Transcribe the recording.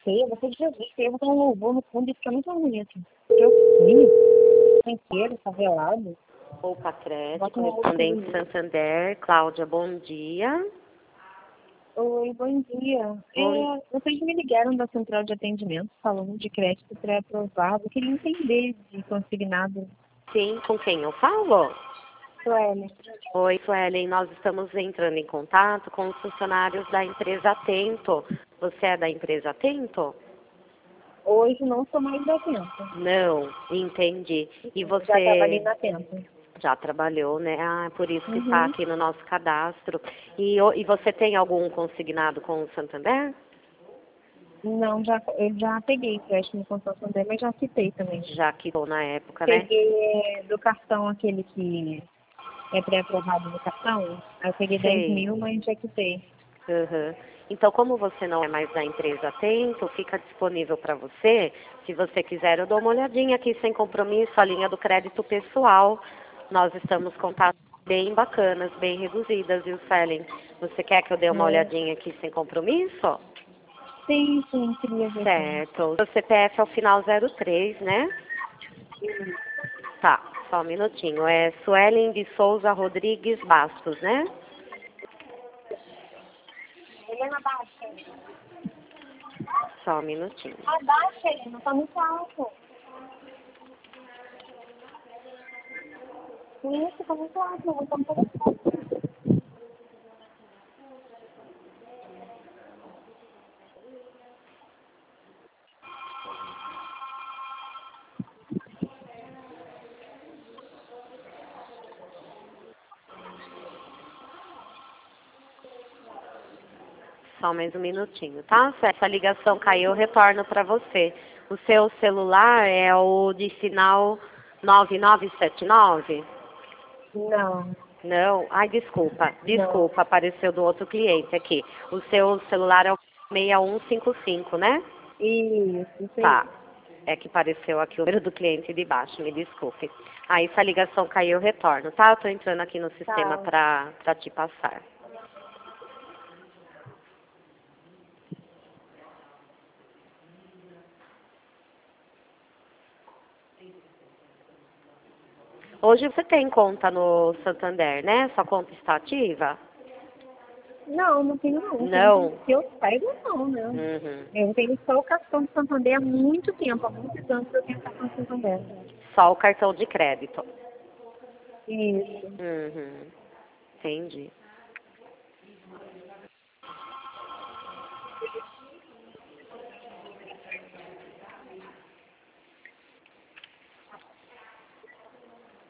feia, você de Jesus, feia, botar um louvor no fundo e fica muito bonito. Eu sim, inteiro, favelado. Ou Patrete, Bota um correspondente louvor. Santander. Cláudia, bom dia. Oi, bom dia. Vocês me ligaram da central de atendimento falando de crédito pré-aprovado. Eu queria entender de consignado. Sim, com quem eu falo? Sueli. Oi, Suelen, nós estamos entrando em contato com os funcionários da empresa Atento. Você é da empresa Atento? Hoje não sou mais da Atento. Não, entendi. E Já trabalhei você na Atento. já trabalhou, né? Ah, por isso que está Uhum. aqui no nosso cadastro. E você tem algum consignado com o Santander? Não, eu já peguei empréstimo com o Santander, mas já quitei também. Já quitou na época, né? Peguei do cartão aquele que é pré-aprovado no cartão. Aí eu peguei 10 Sei. mil, mas já quitei. Uhum. Então, como você não é mais da empresa Atento, fica disponível para você. Se você quiser, eu dou uma olhadinha aqui sem compromisso, a linha do crédito pessoal. Nós estamos com taxas bem bacanas, bem reduzidas, viu, Suelen? Você quer que eu dê uma Né? olhadinha aqui sem compromisso? Sim, queria ver sim. Certo. O CPF é o final 03, né? Tá, só um minutinho. É Suelen de Souza Rodrigues Bastos, né? Helena, abaixa. Só um minutinho. Abaixa, Helena, tá muito alto. Isso, tá muito alto, eu vou botar um pouco. Só mais um minutinho, tá? Se essa ligação cair, eu retorno para você. O seu celular é o de final 9979? Não, Não? Ai, desculpa. não. Desculpa, apareceu do outro cliente aqui. O seu celular é o 6155, né? Isso aí. Tá. É que apareceu aqui o número do cliente de baixo, me desculpe. Aí, se a ligação cair, eu retorno, tá? Eu tô entrando aqui no sistema Tá. para te passar. Hoje você tem conta no Santander, né? Sua conta está ativa? Não, não tenho não. Não. Que eu saiba não, né? Uhum. Eu tenho só o cartão do Santander há muito tempo, há muitos anos que eu tenho cartão do Santander. Só o cartão de crédito. Isso. Uhum. Entendi.